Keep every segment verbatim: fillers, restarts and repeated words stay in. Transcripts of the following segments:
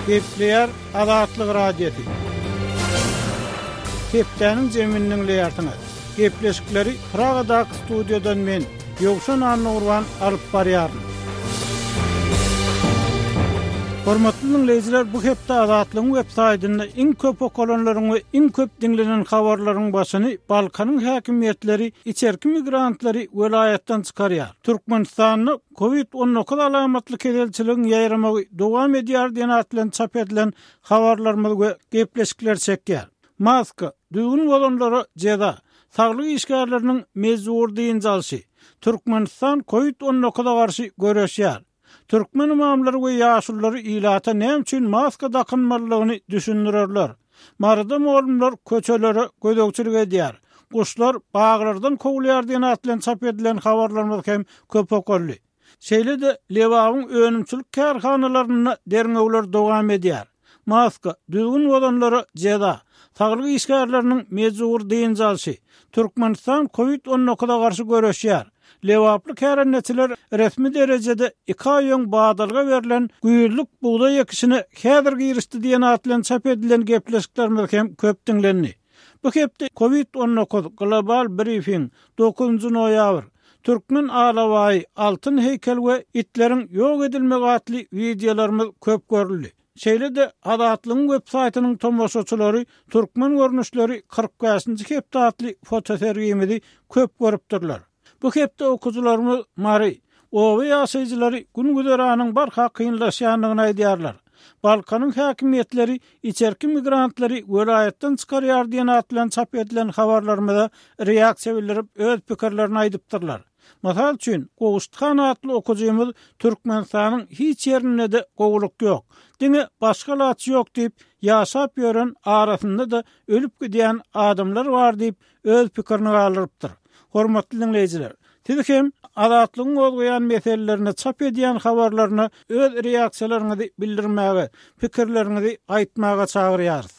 Kepler Azatlyk radiosi. Keplerniň jeminiň leýartyny. Kepleşikleri Pragadaky studiýadan men Ýogşan Annurwan alyp barýarym. Hormatly dinleýijiler, bu hepde Azatlyň web saýtynda iň köp okulanlaryň we iň köp dinlenen habarlaryň başyny Balkanyň häkimiýetleri, içerki migrantlary welayatdan çykarýar. Türkmenistanyň Covid on dokuz alamatly kedelçiligiň ýaýramagy dowam edýär diýen atlan çap edilen habarlarymyz we gepleşikler çekýär. Maska, düzgün bolanlara jeda, saglyk işgärleriniň mezur diýen jalşy. Türkmenistan Covid on dokuza garşy göreşýär. Türkmen imamlary we ýaşullary ilata näme üçin maska takynmalygyny düşünýärler. Marada molumlar köçelere gödökçilik edýär. Kuşlar bağlardan kowulýar diýen atlan çap edilen habarlarymyz hem köp okolly. Şeýle de lewagyň önümçilik kärhanalaryna derňewler dowam edýär. Maska, düzgün bolanlara jeda, saglyk işgärleriniň mezur diýen jalşy. Türkmenistan Covid on dokuza garşy göreşýär. Lewaply kärenetçiler resmi derejede iki aýyň badalga berilen güýürlük buğday ekişini häzir girişdi diýen atlan çap edilen gepleşiklerimiz hem köp dinlendi. Bu hepde Covid on dokuz global briefing dokuzunçy noýabr. Türkmen alawaý altyn heykel we itleriň ýok edilmegi atly videolarymyz köp görüldi. Şeýle de Azatlyň web saýtynyň tomoşaçylary türkmen görnüşleri kırk beşinçi hepde atly fotosergimizi köp görüpdirler. Bu hepde okujularymyz mary, owy ýaşaýjylary gün-güzeranyň barha kynlaşýanlygyny aýdýarlar. Balkanyň häkimiýetleri içerki migrantlary welayatdan çykarýar diýen atlan çap edilen habarlarymyza reaksiýa bildirip öz pikirlerini aýdypdyrlar. Masal üçin, Gowuşthan atly okujymyz Türkmenistanyň hiç ýerinde de gowuluk ýok, diňe başga laçy ýok diýip ýaşap ýören arasynda da ölüp gidýän adamlar bar diýip öz pikirini galyrypdyr. Hormatly dinleýijiler, siz hem Azatlyň bolýan meselelerini çap edýän habarlaryna öz reaksiýalaryňyzy bildirmäge, pikirleriňizi aýtmaga çagyrýarys.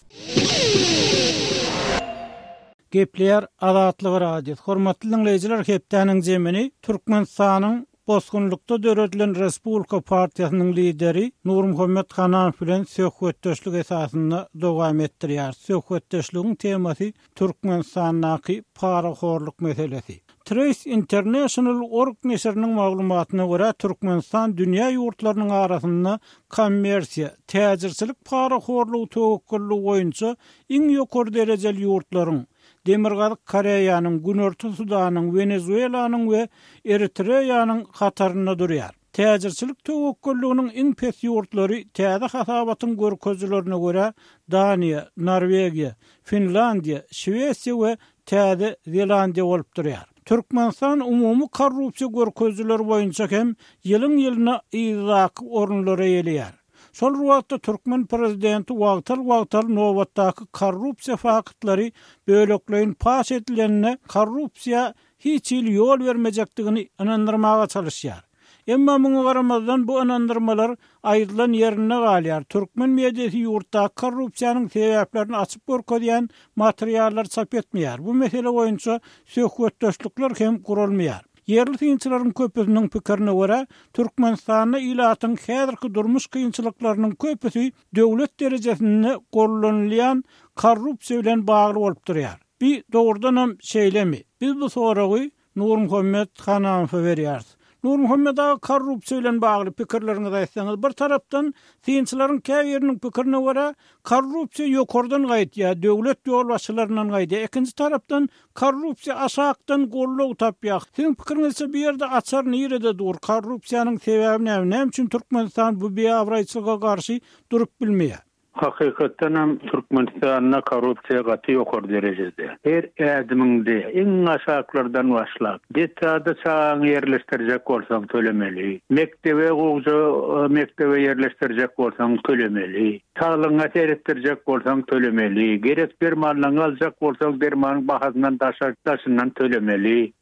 Gepler Azatlyk radiosi. Hormatly dinleýijiler, hepdeniň jemini Türkmenistanyň Bosgunlukda döredilen Respublika Partiýasynyň lideri Nur Muhammed Hanaň bilen söhbetdeşlik esasynda dowam etdirýär. Söhbetdeşligiň temasy Türkmenistanyň paraxorluk meselesi. Trace International Org nesiriniň maglumatyna görä Türkmenistan dünýä ýurtlarynyň arasynda kommersiýa, täjirçilik paraxorlugy töwekkülligi boýunça iň ýokary derejeli ýurtlaryň Demirgazyk Koreýanyň, Günorta Sudanyň, Venezuelanyň we Eritreýanyň hataryna durýar. Täjirçilik töwekkülliginiň iň pes ýurtlary täze hasabatyň görkezlerine görä Daniýa, Norwegiýa, Finlandiýa, Şwesiýa we Täze Zelandiýa bolup durýar. Türkmenistan umumy korrupsiýa görkezleri boýunça hem ýylyň ýylyna ýyzak orunlara ýelýär. Şol wagtda Türkmen prezidenti wagtal-wagtal nowatdaky korrupsiýa faktlary bölekleýin paş edilenine korrupsiýa hiç ýyl ýol bermejekdigini inandyrmaga çalışýar. Emma muňa garamazdan bu inandyrmalar aýdylan ýerine galýar. Türkmen mediýasy ýurtda korrupsiýanyň sebäplerini açyp görkezýän materiallar çap etmeýär. Bu mesele boýunça söhbetdeşlikler hem gurulmaýar. Yerli synçylaryň köpüsiniň pikirini görä, Türkmenistanyň ilatyň häzirki durmuş kynçylyklarynyň köpüsi döwlet derejesinde gollanylýan korrupsiýa bilen bagly bolup durýar. Bir dogrudan hem şeýlemi? Biz bu soragy Nur Muhammed Hanaňa berýäris. Nur Muhammed ağa korrupsiýa bilen bagly pikirleriňizi aýtsaňyz, bir tarapdan synçylaryň käýeriniň pikirine görä korrupsiýa ýokardan gaýtýar, döwlet ýolbaşçylaryndan gaýtýar. Ikinji tarapdan korrupsiýa aşakdan golluk tapýar. Siziň pikiriňizçe bir ýerde açar nirede dur? Korrupsiýanyň sebäbi näme? Näme üçin Türkmenistan bu beýawraýçylyga garşy durup bilmeýär? Hakikaten hem Türkmenistan'na korrupsiya gatı ýokary derejede. Her ädimiňde iň aşaklardan başlap, detada çağan yerleştirjek bolsaň tölemeli. Mektebe gowja mektebe yerleştirjek bolsaň tölemeli. Sağlygyňa seretdirjek bolsaň tölemeli. Gerek bir mallan aljak bolsaň dermanyň bahasyndan daşak daşyndan tölemeli.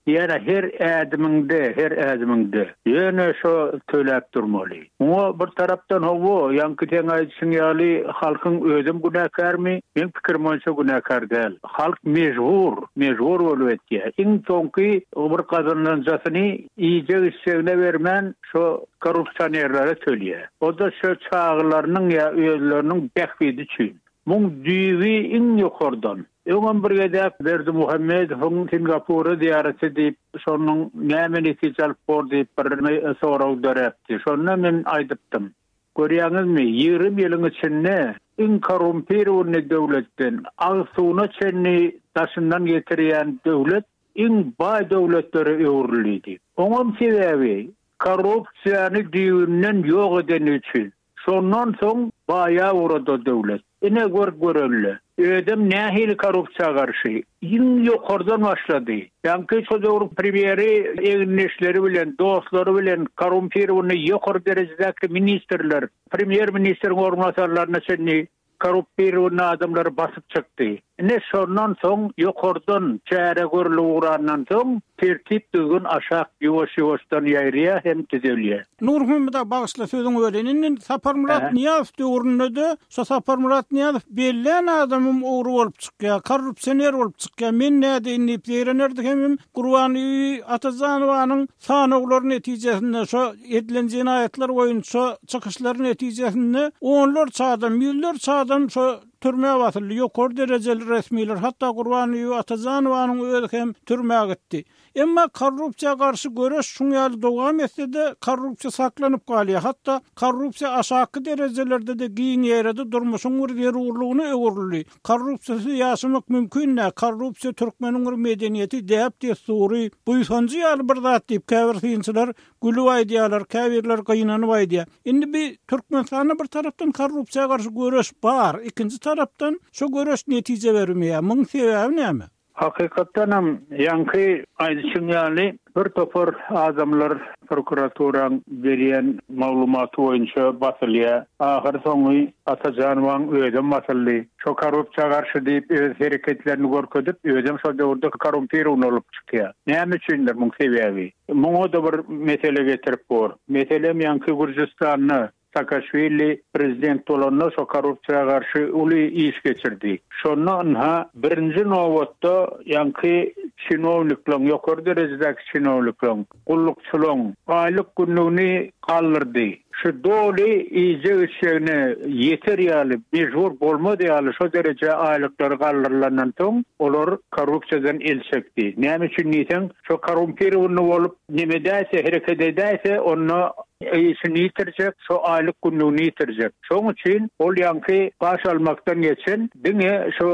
Ýa-da her ädimiňde, her ädimiňde ýöne şo töläp durmaly. O bir tarapdan hawa ýanky teň aýdyşyň ýaly halkyň özüm günäkärmi? Men pikirmçe günäkär däl. Halk mejbur, mejbur bolup etdi. Iň soňky bir kazananjasyny iýje işlerine bermän şo korrupsionerlere söylüyor. O da şu çağlarının ya üyelerinin bekvidi için. Mung düvi in yukarıdan. Öňem bir gedäp Berdi Muhammed hon Singapur'a ziyaret edip şonun näme netije alyp bordy bir soraw döräpdi. Şonu men aýdypdym. Görýäňizmi, ýygrimi ýylyň içinde in korrumpiruny döwletden agsuny çenni taşyndan getirýän döwlet in baý döwletlere öwrüldi. Oňam sebäbi korrupsiýany diýinden ýok eden üçin. Şondan soň baýa urada döwlet. Ine gör görelle. Ödem nähili korrupsiýa garşy. Iň ýokardan başlady. Ýanky şu döwür premieri eňneşleri bilen, dostlary bilen korrumpiruny ýokary derejedäki ministrler, premier ministeriň ormançylaryna çenni korrupsiýany adamlar basyp çykdy. Ne şondan soň ýokardan çäre görüle uğrandan soň tertip düzgün aşak ýoş-ýoşdan ýaýrya hem tüzelýär. Nurhymda bagyşla sözüň öreninin Sapar Murat Niýazow döwründe so Sapar Murat Niýazow belän adamym ogry bolup çykýar, korrupsioner bolup çykýar. Men näde inip ýerenerdik hem Gurbany Atazanowanyň sanaglary netijesinde şo edilen jinaýatlar boýunça çykyşlary netijesinde onlar çağdan, miller çağdan şo türmäge batyldy. Ýokary derejeli resmiler, hatda Gurbany Atazanowanyň özi hem türmäge gitdi. Emma korrupsiýa garşy göreş şuňaly dowam etse-de korrupsiýa saklanyp galýar. Hatda korrupsiýa aşaky derejelerde de giň ýerde durmuşyň bir ýerurlugyny öwrüldi. Korrupsiýasy ýaşamak mümkin näme? Korrupsiýa türkmeniň bir medeniýeti däp desuri. Bu ýonjy ýaly bir zat diýip käbirçiler gülüp aýdýarlar, käbirler gynanyp aýdýar. Indi bir Türkmenistanda bir tarapdan korrupsiýa garşy göreş bar, ikinji tarapdan şu göreş netije bermeýär. Muň sebäbi näme? Hakykatdan hem ýanky aýdyşyň ýaly bir topar adamlar prokuraturan berýän maglumaty boýunça basylýar. Ahir soňy Atazanowyň özüm basyldy. Şo korrupsiýa garşy diýip öz hereketlerini görkezip, özüm şo döwürde korrumpiruny bolup çykýar. Näme üçindir muň sebäbi? Muňa da bir mesele getirip bor. Meselem ýanky Gürjistanyny Saakashvili prezident bolanna şo korrupsiýa garşy uly iş geçirdi. Şondan ha birinji nowatda ýanky çinowniklaryň ýokary derejedäki çinowniklaryň, gullukçylaryň aýlyk günlüğini kaldyrdy. Şu doly iýje işlerine ýeter ýaly, mejbur bolmady ýaly şo derejä aýlyklary kaldyrylanyň soň olar korrupsiýadan el çekdi. Näme üçin diýsem, şo korrumpiruny bolup nimedäse hereket edäse onu işini yitirjek, şo aýlyk günlüğini yitirjek. Şoň üçin ol ýanky baş almakdan geçen, diňe şo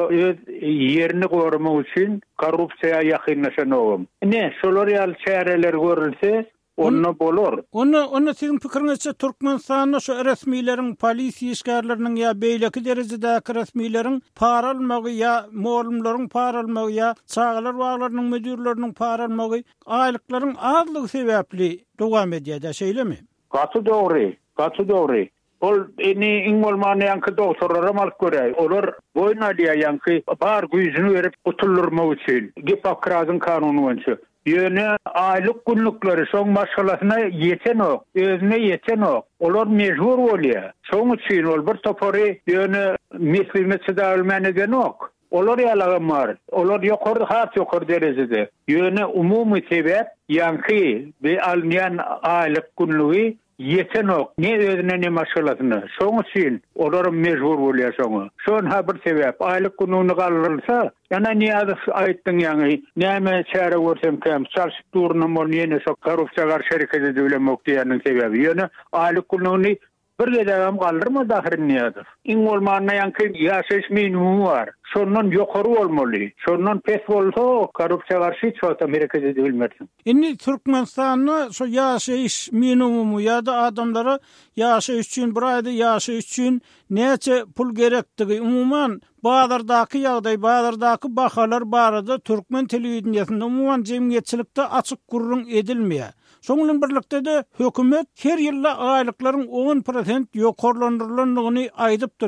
ýerini goramak üçin korrupsiýa ýakynlaşanowum. Ne, şolar ýaly çäreler görülse, onu bolor. Onu onu sizin pikiriňizçe Türkmenistanda şu resmiýleriň, polisiýa işgärleriniň ýa beýleki derejedäki resmiýleriň para almagy ýa molumlaryň para almagy ýa çağlar baglarynyň müdürleriniň para almagy aýlyklaryň azlygy sebäpli dowam edýär, şeýlemi? Gaty dogry, gaty dogry. Ol eni iň bolmany ýanky doktorlara malk görä. Olar boýna diýär ýanky bar güýjüni berip utulurmak üçin. Hipokratyň kanuny boýunça. Ýöne aýlyk günlükleri şoň maşgalasyna ýeten ok, özüne ýeten ok. Olar mejbur bolýar. Şoň üçin ol bir topary ýöne meslime çydalmany eden ok. Olar ýalagan bar. Olar ýokary hat ýokary derejede. Ýöne umumy sebäp ýanky we alnyan aýlyk günlügi ýeten ok. Ne özüne ne maşgalasyna. Şoň üçin olar mejbur bolýar şoňa. Şoň ha bir sebäp aýlyk günlügi galdyrylsa, yana niýazy aýtdyň ýaňy, näme çäre görsem käm, çarşyp durna molýene şo korrupsiýa garşy hereket edilemok diýeniň sebäbi. Ýöne aýlyk günlügi bir gedäm galdyrma dahirin niýazy. Iň bolmanyna ýanky ýaşaýyş minimumy bar. Şondan ýokary bolmaly. Şondan pes bolsa korrupsiýa garşy çota mereket edilmeli. Indi Türkmenistanyň şu ýaşaýyş minimumy ýa-da adamlara ýaşaýyş üçin bir aýda ýaşaýyş üçin näçe pul gerektigi umuman bazardaky ýagdaý, bazardaky bahalar barada Türkmen telewizionyasynda umuman jemgyýetçilikde açyk gurrun edilmeýär. Şoňla birlikde de hökümet her ýylla aýlyklaryň on prosent ýokarlandyrylanyny aýdyp durýar.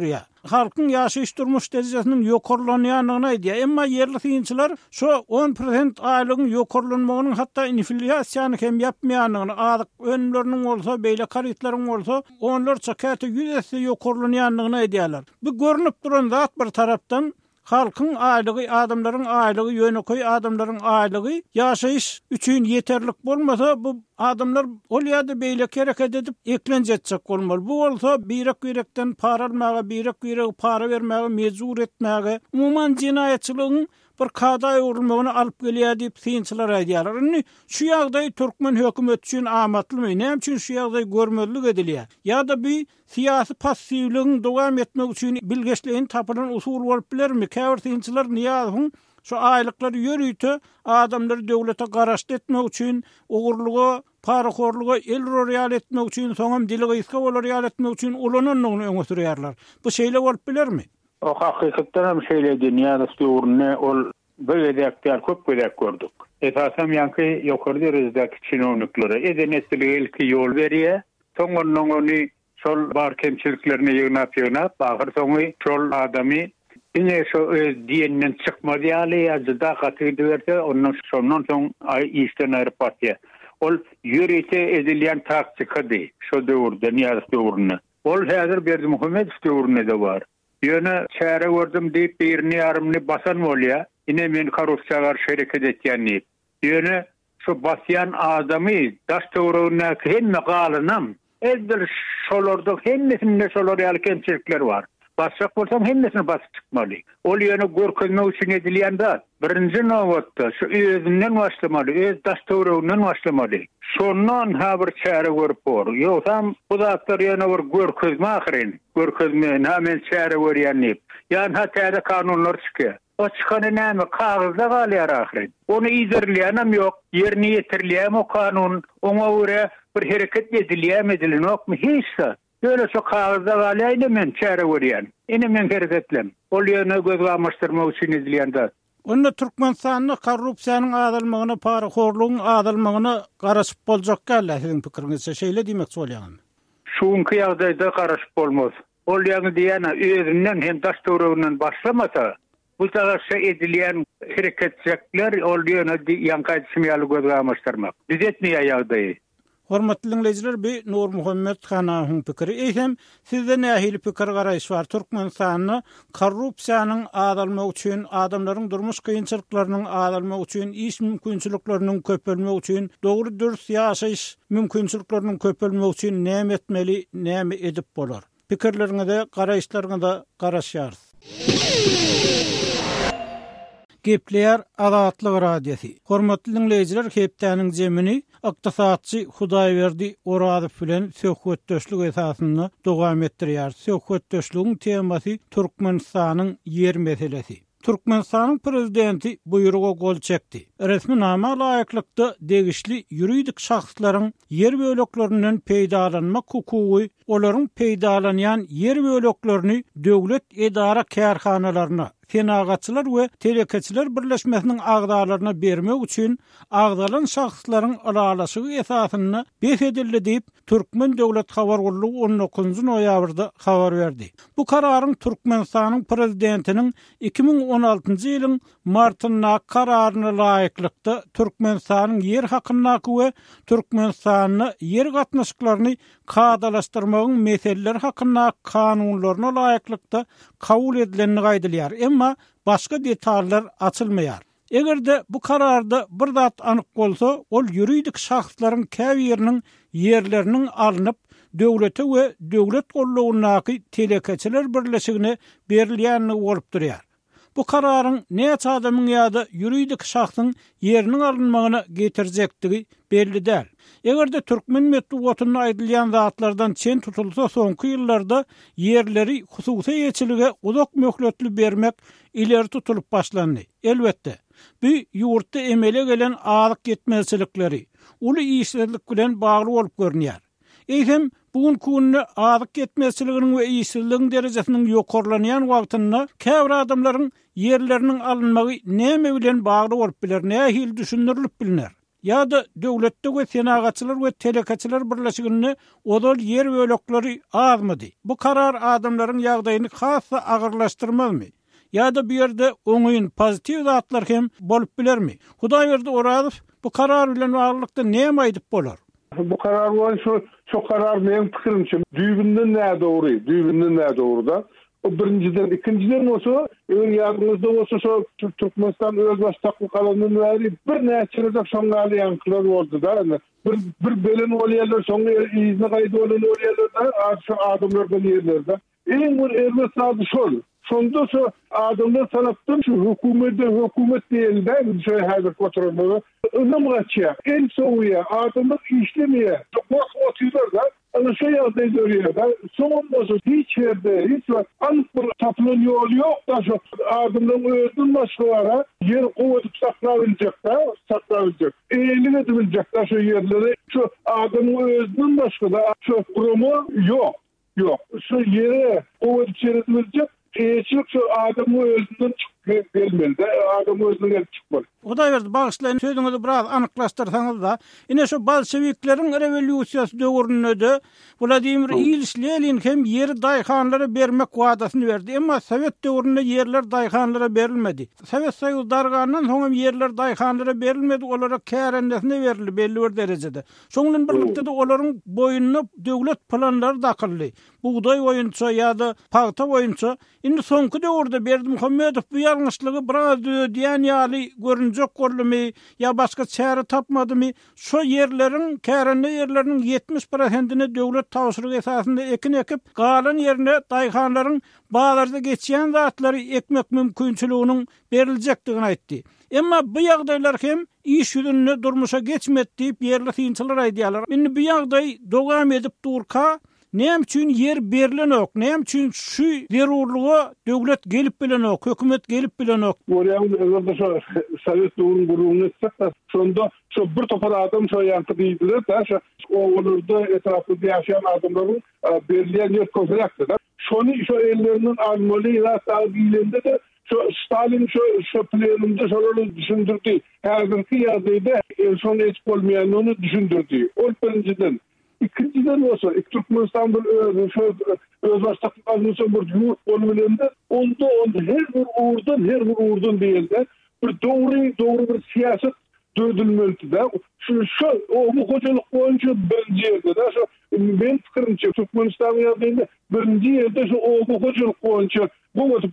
halkyň ýaşaýyş durmuş derejesiniň ýokarlanýanyna aýdýar. Emma yerli synçylar şo on prosent aýlygyň ýokarlanmagynyň hatda inflasiýany hem ýapmaýanyny, azyk önümleriniň bolsa, beýle karytlaryň bolsa, onlar çakaty ýüzesi ýokarlanýanyny aýdýarlar. Bu görünüp duran zat bir tarapdan halkyň aýlygy, adamlaryň aýlygy, ýöneköý adamlaryň aýlygy ýaşaýyş üçin ýeterlik bolmasa, bu adamlar ol ýa-da beýle hareket edip eklenjek bolmaly. Bu bolsa birek-birekden para almaga, birek-birek para bermäge mejbur etmäge, umumyň jinaýatçylygyň bir kaday urulmagyny alyp gelýär diýip synçylar aýdýarlar. Indi şu ýagdaý türkmen hökümet üçin amatlymy, näme üçin şu ýagdaý görmezlik edilýär? Ýa-da bir siyasi passivligiň dowam etmek üçin bilgeçliğin tapylan usul bolup bilermi? Käbir synçylar niýazyň şu aýlyklary ýörüýte adamlary döwlete garaşdy etmek üçin, ogurlugy, paraxorlugy el roýal etmek üçin, soňam dili gysga bolar ýal etmek üçin ulananyny öňe sürýärler. Bu şeýle bolup bilermi? O hakykatdan hem şeýle dünýäde sürne ol böyle ýaktyar köp görek gördük. Esasam ýanky ýokary derejedäki çynownikleri edenetlilik ýol berýär. Soňundan ony şol bar kemçiliklerini ýygnap ýygnap, ahir soňy şol adamy ine şo diýenden çykmady ýaly ýa-da gaty berse, ondan şondan soň ay işden aýryp batýar. Ol ýörete edilýän taktikady, şo döwürde niýaz döwürne. Ol häzir Berdi Muhammed döwürne de bar. Ýöne çäre gördüm diýip birini ýarymny basan bolýar. Ine men korrupsiýaga garşy hereket etýänni. Ýöne şu basýan adamy daş töwrüne hemme galynam. Eldir şolarda hemmesinde şolar ýaly kemçilikler bar. Başak bolsam hemmesini basyp çykmaly. Ol ýöne görkezmek üçin edilýän zat. Birinji nowatda şu özünden başlamaly, öz daş töwründen başlamaly. Şondan ha bir çäre görüp bor. Ýoksam bu zatlar ýöne bir görkezme ahyrin. Görkezme näme çäre görýänni. Ýani hatda kanunlar çykýar. O çykany näme kagızda galýar ahyrin. Onu izlerleýänem ýok, ýerine ýetirilýär o kanun, oňa görä bir hereket edilýär edilenokmy hiç. Böyle şu kağızda galýar men çäre görýän. Ine men herketlem. Ol ýöne göz gamaşdyrmak üçin edilýän zat. Onda Türkmenistanyň korrupsiýanyň azalmagyna, paraxorlugyň azalmagyna garaşyp boljak gäller siziň pikiriňizçe şeýle diýmek bolýarmy? Şuňky ýagdaýda garaşyp bolmaz. Ol ýaňy diýene özünden hem daş töwründen başlamasa, bu tarapça edilýän hereketçilikler ol ýöne ýanky çymýaly göz gamaşdyrmak. Biz etmeýär ýagdaýy. Hormatly dinleyijiler, bi Nur Muhammed Hanahyň pikiri. Eýsem sizde nähili pikir garaýyş bar? Türkmenistanyň korrupsiýanyň azalmagy üçin, adamlaryň durmuş kynçylyklarynyň azalmagy üçin, iş mümkinçilikleriniň köpelmegi üçin, dogry dürüst ýaşaýyş mümkinçilikleriniň köpelmegi üçin näme etmeli, näme edip bolar? Pikirleriňizde, garaýşlaryňyzda garaşýarys. Gepler Azatlyk radiosi. Hormatly dinleyijiler, hepdäniň jemini ykdysatçy Hudaýberdi Orazyp bilen söhbetdeşlik esasynda dowam etdirýär. Söhbetdeşligiň temasy Türkmenistanyň ýer meselesi. Türkmenistanyň prezidenti buýruga gol çekdi. Resmi nama laýyklykda degişli ýuridik şahslaryň yer böleklerinden peýdalanmak hukugy, olaryň peýdalanýan yer böleklerini döwlet edara kärhanalaryna, fenagatçylar we telekeçiler birleşmesiniň agdalaryna bermek üçin agdalan şahslaryň aralaşygy esasyny befedildi diýip Türkmen döwlet habar gurulugy on dokuzunçy noýabrda habar berdi. Bu kararyň Türkmenistanyň prezidentiniň iki ming on altyncy ýylyň martyna kararyna laýyklykda Türkmenistanyň yer hakynaky we Türkmenistanyň yer gatnaşyklaryny kadalaşdyrmagyň meseleleri hakynda kanunlaryna laýyklykda kabul edilenini gaýdylýar. Emma başga detallar açylmaýar. Egerde bu kararda bir zat anyk bolsa, ol ýuridik şahslaryň käbiriniň yerleriniň alınıp döwlete we döwlet gollugynaky telekeçiler birleşigine berilýäni bolup durýar. Bu kararyň näçe adamyň ýa-da ýuridik şahsyň ýeriniň alınmagyna getirjekdigi belli däl. Egerde Türkmen medeniýetine aýdylýan zatlardan çen tutulsa, soňky ýyllarda yerleri hususy ýeçilige uzak möhletli bermek ileri tutulup başlandy. Elbetde, bu ýurtda emele gelen azyk ýetmezçilikleri, uly işsizlik bilen bagly bolup görünýär. Eýsem bugun kunny azyk ýetmezçiliginiň we işsizligiň derejesiniň ýokarlanýan wagtynda käbir adamlaryň yerleriniň alınmagy näme bilen bagly bolup biler, nähili düşündirilip bilinär. ýa-da döwletde we senagaçylar we telekaçylar birleşigini odal yer bölekleri azmydy? Bu karar adamlaryň ýagdaýyny hassa agyrlaşdyrmazmy? ýa-da bu ýerde oňyň pozitiv zatlar hem bolup bilermi? Hudaý berdi Orazow bu karar bilen baglykda näme aýdyp bolar? Bu karar var şu şu karar benim pikirimçe düýbünden näme dogry, düýbünden näme dogry da. O birinciden, ikinciden olsa, öň ýagymyzda olsa şu Türkmenistan öz başçylyk kalanyny bäri bir näçe şoňaly ýankylar boldy da. Bir bir belen bolýarlar, şoňa izni gaýdy bolan bolýarlar da, şu adamlardan ýerlerde. Eň bir erme sady şol. Şonda şu adamlar tarapdan şu hökümette hökümet diýildi, şu häzir kontrolü. Önem gaçýar. El soňya adamlar işlemeye. Çok oturýar da. Ana şu ýagdaý görýär da. Soňda hiç ýerde hiç anyk bir tapylan ýol ýok da şu adamlaryň özünden başgara yer gowadyp saklawyljak da, saklawyljak. Eýligi ediljek da şu ýerleri. Şu adamlaryň özünden başga şu promo ýok. Ýok. Şu ýere gowadyp çerediljek. Eýçilik şu adamlaryň özünden çykyp gelmeli de, adamlaryň özünden çykmaly. Hudaý berdi, bagyşlaýyn sözüňizi biraz anyklaşdyrsaňyz da, ine şu bolşewikleriň rewolýusiýasy döwründe Vladimir Ilyich Lenin hem ýeri daýhanlara bermek wadasyny berdi. Emma Sowet döwründe ýerler daýhanlara berilmedi. Sowet Soýuzy dargandan soň ýerler daýhanlara berilmedi, olara kärendesine berildi belli bir derejede. Şoňdan birlikde de olaryň boýunyna döwlet planlary dakyldy. Buğday boýunça ýa-da paýta boýunça indi soňky döwürde Berdimuhammedow bu ýalňyşlygy biraz diýen ýaly görünjek bolmy ýa başga çäre tapmadymy? Şu ýerleriň kärende ýerleriniň ýetmiş prosentini döwlet tawşyrygy esasında ekin ekip, galan ýerine daýhanlaryň bazarda geçýän zatlary ekmek mümkinçiliginiň berilejekdigini aýtdy. Emma bu ýagdaýlar hem iş ýüzünde durmuşa geçmedi diýip ýerli synçylar aýdýarlar. Indi bu ýagdaý dowam edip durka näme üçin yer berilenok, näme üçin şu zerurlugy döwlet gelip bilenok, hökümet gelip bilenok. Oraya şu Sowet döwrüň gurugyny etsek, şonda şu bir topar adam şu ýanky diýdiler da, şu oňlarda etrafynda ýaşaýan adamlaryň berilýän ýer köpürekdi da. Şonu şu ellerinin almaly ýa taýýlinde de şu Stalin şu şu plenumda şolary düşündirdi. Häzirki ýagdaýda şonu hiç bolmaýanyny düşündirdi. Ol birinciden. İkinciden olsa, Türkmenistan'da öz başçılık kalınırsa bir yurt bolmalarında, onda onda her bir uğurdan, her bir uğurdan değil de, bir doğru, doğru bir siyaset dödülmeli de. Şu, şu, o bu kocalık boyunca birinci yerde de, şu, ben fikrimce, Türkmenistan'da yerdeyinde, birinci yerde şu, o bu kocalık boyunca, bu bir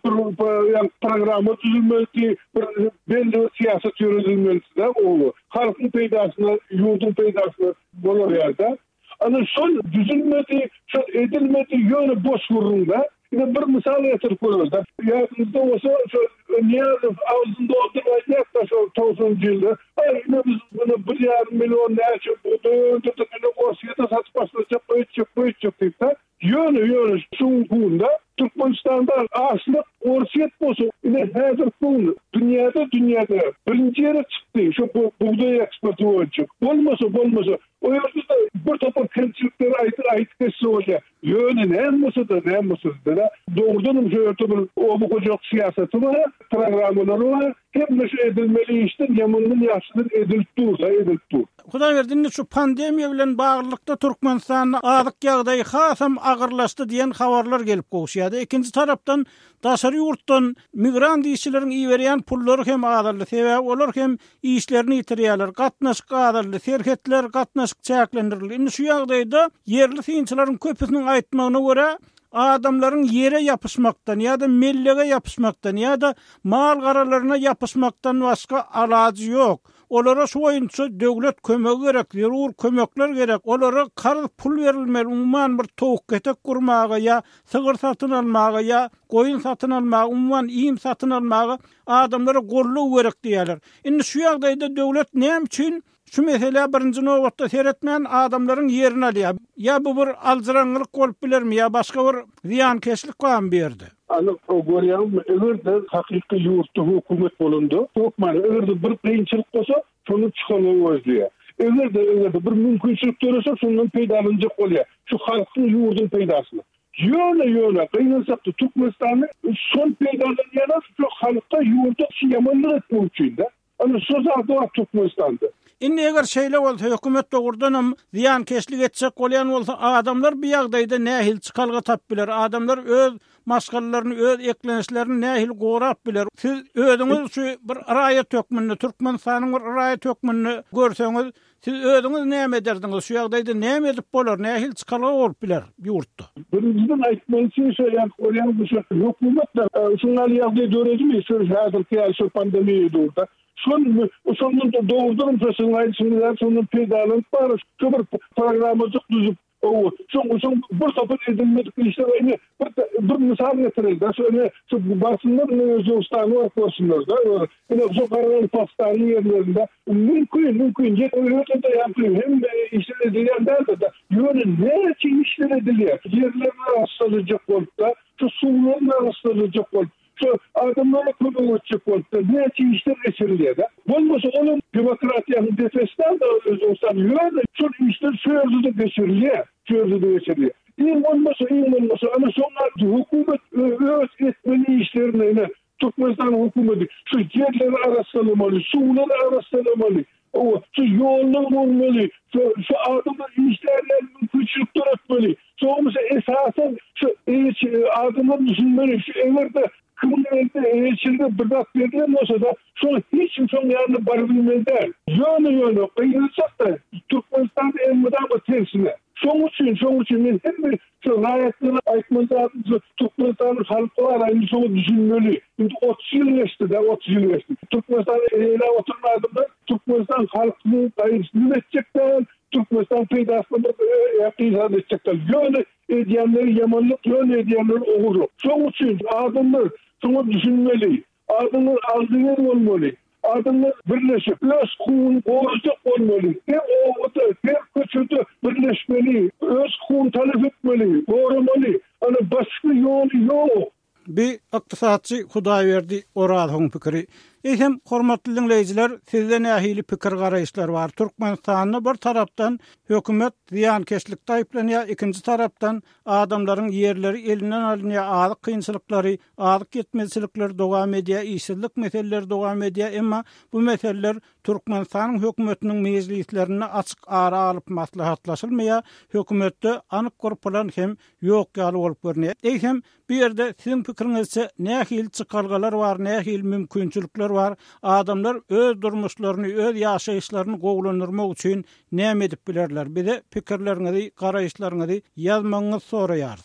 programı düzülmeli, bir belli bir siyaset yürütülmeli de, o halkın peydasına, yurdun peydasına olur yerde. Ana son düzülmedi, şu edilmedi yönü boş vururunda. Yine bir misal getirip koyuyoruz da. Yardımızda olsa şu Niyazov ağzında oturacak da şu doksanıncı yılda. Ay yine biz bunu bir yarım milyon ne açıp bu döndürdük. Yine Kosya'da satış başlayacak, büyütecek, büyütecek deyip de. Yönü yönü şu hukukunda Türkmenistan'da açlık orsiyet olsun. Yine hazır bunu dünyada dünyada birinci yere çıktı. Şu buğday eksportu olacak. Olmasa olmasa. O yerde de bir topar kentçilikleri ait ait kesi olacak. Yönü ne olmasa da ne olmasa da. Doğrudan şu yerde bir o bu kocak siyaseti var. Programları var. Hem de şu edilmeli işten yamanın yaşının edilip dursa edilip dur. Hudaý berdi, şu pandemiýa bilen baglykda Türkmenistanyň azyk ýagdaýy hasam agyrlaşdy diýen habarlar gelip gowşýady. Ikinji tarapdan daşary ýurtdan migrant işçileriň iýerýän pullary hem azaldy. Sebäbi olar hem işlerini ýitirýärler. Gatnaşyk azaldy, serhetler gatnaşyk çäklendirildi. Indi şu ýagdaýda yerli synçylaryň köpüsiniň aýtmagyna görä adamlaryň yere ýapyşmakdan ýa-da mellege ýapyşmakdan ýa-da mal garalaryna ýapyşmakdan başga alajy ýok. Olara şu boýunça döwlet kömegi gerek, zerur kömekler gerek. Olara karz pul berilmeli, umman bir towuk getek gurmaga ýa sygyr satyn almaga ýa goýun satyn almaga, umman iýim satyn almaga adamlara gorluk gerek diýerler. Indi şu ýagdaýda döwlet näme üçin şu mesele birinci nowatda seretmän adamlaryň ýerini alýar? Ya bu bir alzyranlyk bolup bilermi ýa başga bir ziýankeşlik goýan berdi? Ana o görýän egerde hakyky ýurtda hökümet bolundy. Türkmen egerde bir kynçylyk bolsa, şonu çykanyny gözleýär. Egerde egerde bir mümkinçilik görse, şondan peýdalanjak bolýar. Şu halkyň ýurdun peýdasyny. Ýöne ýöne kynansak Türkmenistanyň son peýdalanýan şu halka ýurda ýamanlyk etmek üçin de. Ana şu zatda Türkmenistanda. Indi eger şeýle bolsa hökümet dogurdanam ziyankeşlik etsek bolýan bolsa adamlar bu ýagdaýda nähil çykalga tap biler. Adamlar öz maskalaryny, öz eklenişlerini nähil gorap biler. Siz özüňiz şu bir raýat hökmünde, Türkmenistanyň bir raýat hökmünde görseňiz, siz özüňiz näme ederdiňiz? Şu ýagdaýda näme edip bolar? Nähil çykalga bolup biler ýurtda. Birinjiden aýtmalyjy şu ýa bolýan bu hökümet şuňal ýagdaý döredimi? Şu häzirki şu pandemiýa döwründe Son sonun doğrudan profesyonel işçiler sonun pedalın var. Şu bir programı düzüp o son son bir topun edilmedik işte bir bir misal getirildi. Şöyle şu basınlar ne özüstanı okusunlar da. Yine şu kararın pastanı yerlerinde mümkün mümkün jet öyle de yapıyor. Hem işler edilenler de yönün ne için işler ediliyor. Yerler arasılacak olsa şu suların arasılacak olsa şu adamlara kurulacak olsa ne için işler geçiriliyor da. Olmasa onun demokratiyanın defesten de özüstanı yönü şu işler sözü de geçiriliyor. Sözü de geçiriliyor. İyi olmasa iyi olmasa ama sonra hükümet öz etmeli işlerine Türkmenistan hükümeti şu yerleri arasılamalı, suları arasılamalı, o şu yollar olmalı, şu, şu adamın işlerlerini küçük tutmalı. Sonra esasen şu adamın düşünmeli, şu evlerde kımlarda içinde bırak verilen olsa da sonra hiç son yanına barabilmeliler. Yönü yönü kıyılacak da Türkmenistan'da en müdahale tersine. Son için, son için ben hem de şu layıklarına aytmanızda Türkmenistan'ın halkı var aynı sonu düşünmeli. Şimdi otuz yıl geçti de, otuz yıl geçti. Türkmenistan'ın eyle oturmadığında Türkmenistan halkının kayırsını edecekler. Türkmenistan peydasını yapıysan edecekler. Yönü ediyenleri yamanlık, yönü ediyenleri oğurluk. Son için adımlar sonra düşünmeli. Adımlar aldığın olmalı. Adamlar birleşip öz kuğun koruyacak olmalı. Hem oğuda hem kötüde birleşmeli. Öz kuğun talep etmeli. Korumalı. Hani başka yol yok. Bir iktisatçı Hudaýberdi Orazyň pikiri. Ehem hormatly dinleýijiler, sizde nähili pikir garaýşlar bar. Türkmenistanyny bir tarapdan hökümet ziyankeşlik taýplanýar, ikinji tarapdan adamlaryň ýerleri elinden alınýar, azyk kynçylyklary, azyk yetmezçilikler dowam edýär, işsizlik meseleleri dowam edýär, emma bu meseleler Türkmenistanyň hökümetiniň mejlislerine açyk ara alyp maslahatlaşylmaýar, hökümetde anyk bir plan hem ýok ýaly bolup görnýär. Ehem bu ýerde siziň pikiriňizçe nähili çykalgalar bar, nähili mümkinçilikler var. Adamlar öz durmuşlaryny, öz ýaşaýyşlaryny gowlandyrmak üçin näme edip bilerler? Bir de pikirleriňizi, garaýşlaryňyzy ýazmaňyzy soraýar.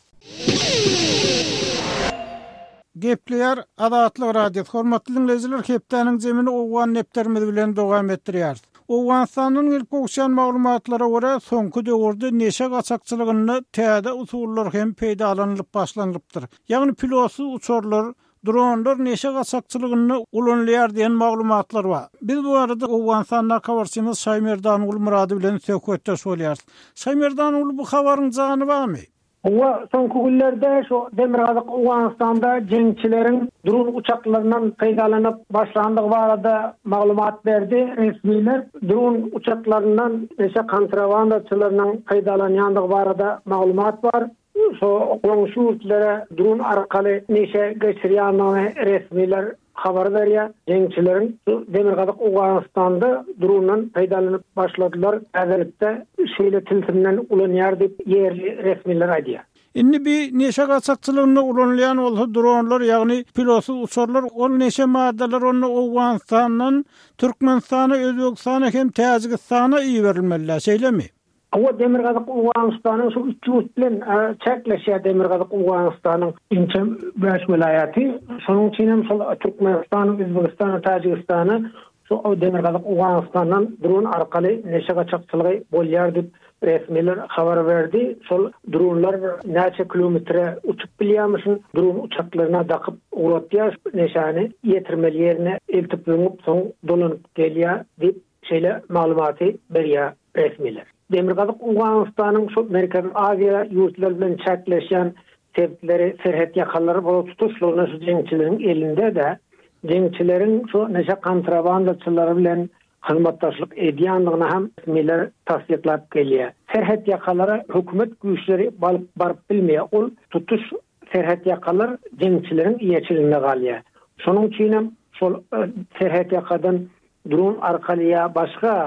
Gepler Adatlyk radio hormatly dinleýijiler, hepdeniň jemini owan nepterimiz bilen dowam etdirýär. Owgaňstanyň ilk okşan maglumatlara görä soňky döwürde neşe gaçakçylygyny täze usullar hem peýdalanylyp başlanypdyr. Ýagny pilotsuz uçurlar, dronlar neşe gaçakçylygyny ulanýar diýen maglumatlar bar. Biz bu arada Owgaňstanyň kawarçymyz Şaýmerdan Ulmurady bilen söhbetde bolýar. Şaýmerdan ul bu habaryň jany barmy? Owa soňky günlerde şu Demirgazyk Owgaňstanda jeňçileriň dron uçaklaryndan peýdalanyp başlandygy barada maglumat berdi. Resmiler dron uçaklaryndan neşe kontrabandaçylarynyň peýdalanýandygy barada maglumat bar. So oňşurtlere dron arkaly neşe geçirýändigini resmiler habar berýär. Jeňçileriň Demirgazyk Owgaňstanda drondan peýdalanyp başladylar. Äzellikde şeýle tilsimden ulanýar diýip ýerli resmiler aýdýar. Indi bir neşe gaçakçylygyny ulanýan bolsa dronlar, ýagny pilotsuz uçurlar, ol neşe maddalar onu Owgaňstanyň Türkmenistana, Özbekistana hem Täjikistana iýerilmeli, şeýlemi? Owa Demirgazyk Owgaňstanyň şu üç ýurt bilen çekleşýär. Demirgazyk Owgaňstanyň inçe beş vilayaty, şonuň üçin hem şol Türkmenistan, Özbekistan, Täjikistany şu Demirgazyk Owgaňstanyň dron arkaly neşe gaçakçylygy bolýar diýip resmiler habar berdi. Şol dronlar näçe kilometre uçup bilýärmişin, dron uçaklaryna dakyp uratýar, neşany ýetirmeli ýerine eltip dönüp soň dolanyp gelýär diýip şeýle maglumaty berýär resmiler. Demirgazyk Owgaňstanyň şu Merkez Aziýa ýurtlar bilen çekleşýän sebepleri serhet ýakalary bolup tutuşlaryny şu jeňçileriň elinde de jeňçileriň şu neşe kontrabandaçylary bilen hyzmatdaşlyk edýändigini hem resmiler tasdiklap gelýär. Serhet ýakalary hökümet güýçleri baryp bilmeýär. Ol tutuş serhet ýakalar jeňçileriň ýeçiliginde galýar. Şonuň üçin hem şol serhet ýakadan dron arkaly ýa başga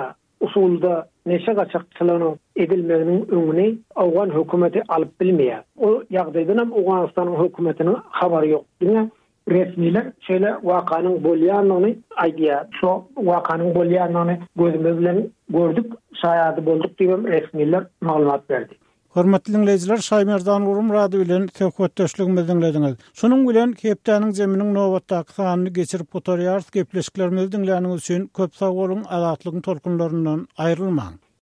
usulda neşe gaçakçılığının edilmeginin öňüne Awgan hökümeti alıp bilmeýär. O ýagdaýdan hem Awganistanyň hökümetiniň habary ýok. Diňe resmiler şöyle wakanyň bolýanyny aýdýar. Şo wakanyň bolýanyny gözümüz bilen gördük, şaýady bolduk diýip resmiler maglumat berdi. Hormatly dinleyijiler, Şaýmerdan Urum radio bilen söhbetdeşligimizi dinlediňiz. Şonuň bilen Kepdäniň zeminiň nowatdaky sanyny geçirip oturýar, gepleşiklerimizi dinläniňiz üçin köp sag bolun, azatlygyň tolkunlaryndan aýrylmaň.